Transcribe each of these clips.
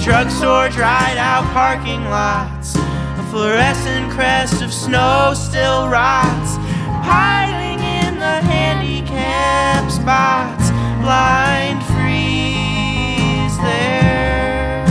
Drugstore dried out parking lots, a fluorescent crest of snow still rots, piling in the handicap spots, blind freeze there.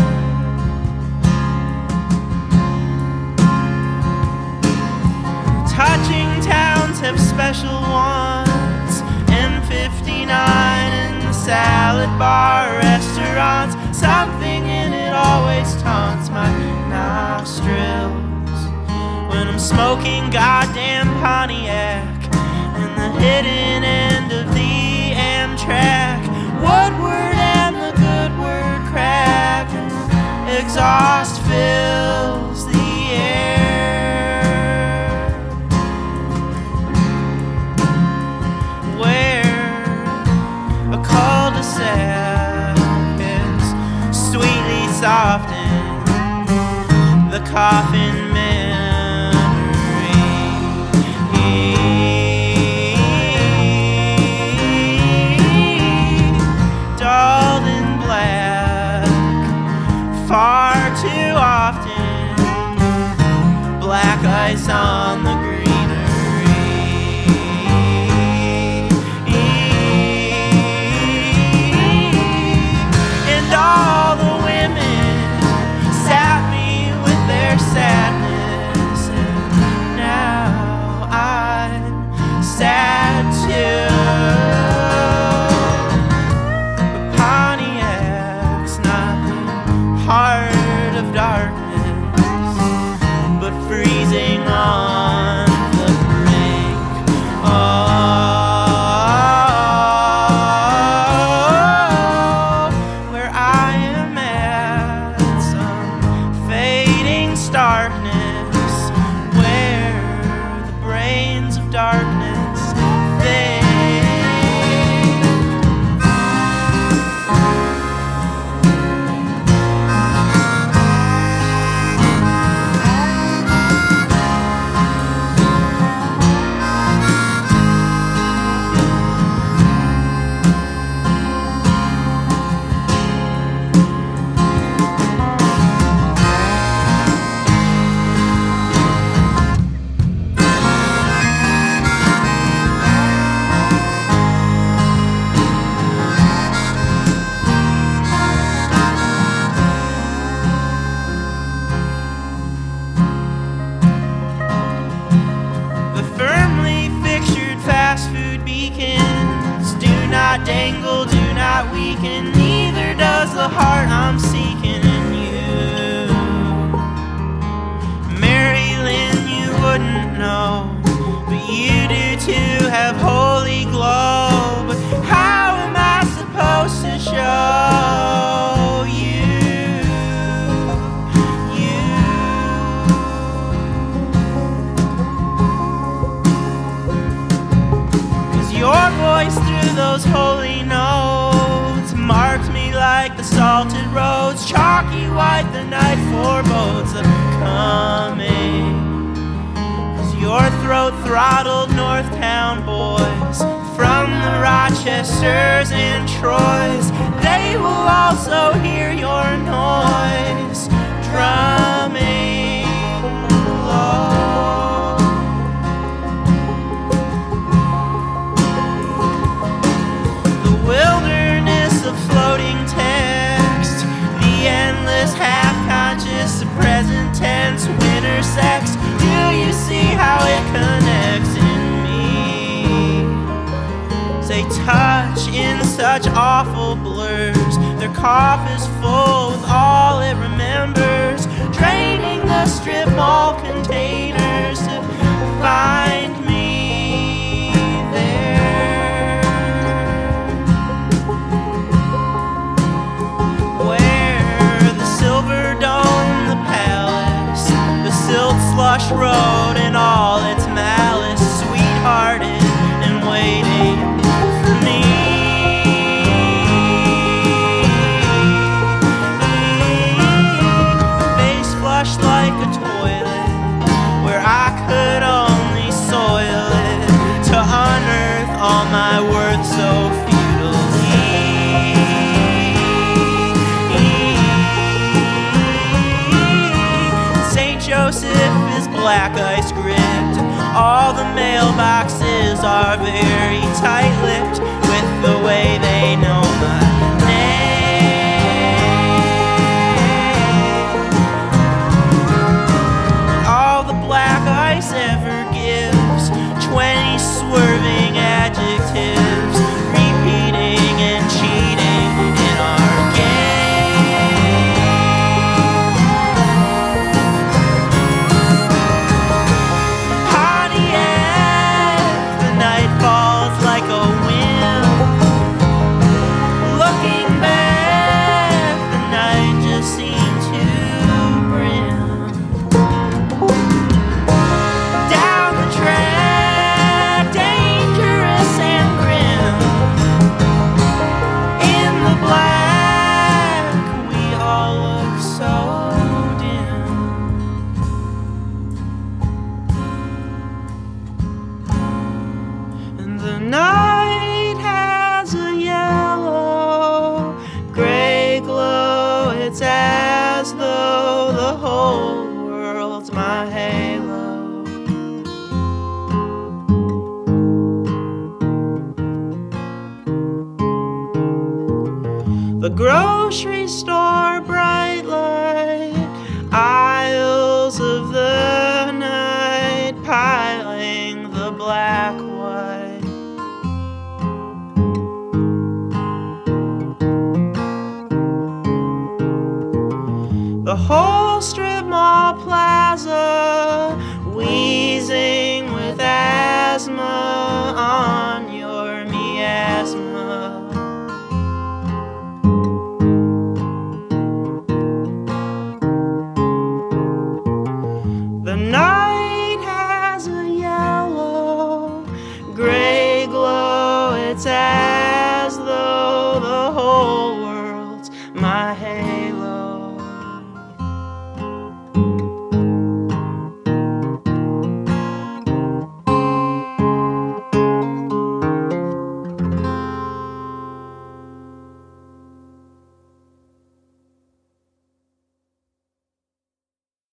Touching towns have special ones, M59 and the salad bar restaurants. Something in it always taunts my nostrils when I'm smoking goddamn Pontiac and the hidden end of the Amtrak. Woodward and the good word crack, and exhaust fills the air. Where a cul-de-sac sweetly soften the coffin memory. Dulled in black, far too often, black ice on the greenery. And all the sadness, and now I'm sad too. But Pontiac's not the heart of darkness, but freezing on the brink. Oh, where I am at some fading darkness, where the brains of darkness think. Dangle, do not weaken, neither does the heart I'm seeking in you. Mary Lynn, you wouldn't know, but you do too have holy glow. But how am I supposed to show you? Your voice through those holy notes marked me like the salted roads, chalky white the night forebodies of coming. 'Cause your throat throttled Northtown boys from the Rochesters and Troys. They will also hear your noise drumming low. Wilderness of floating text, the endless half-conscious present tense winter sex. Do you see how it connects in me? Say touch in such awful blurs, their cough is full with all it remembers, draining the strip mall containers to find me. Slush road and all its malice, sweethearted and waiting for me. Face flushed like a toilet, where I could only soil it to unearth all my worth so futilely. All the mailboxes are very tight-lipped with the way they know my name. All the black ice ever gives 20 swerving adjectives, repeating and cheating in our game. Pontiac, the night falls like a wind. Looking back, the night just seemed too grim. Down the track, dangerous and grim. In the black, we all look so dim. And the night has a yellow, gray glow. It's as though the whole world's my halo. The grocery store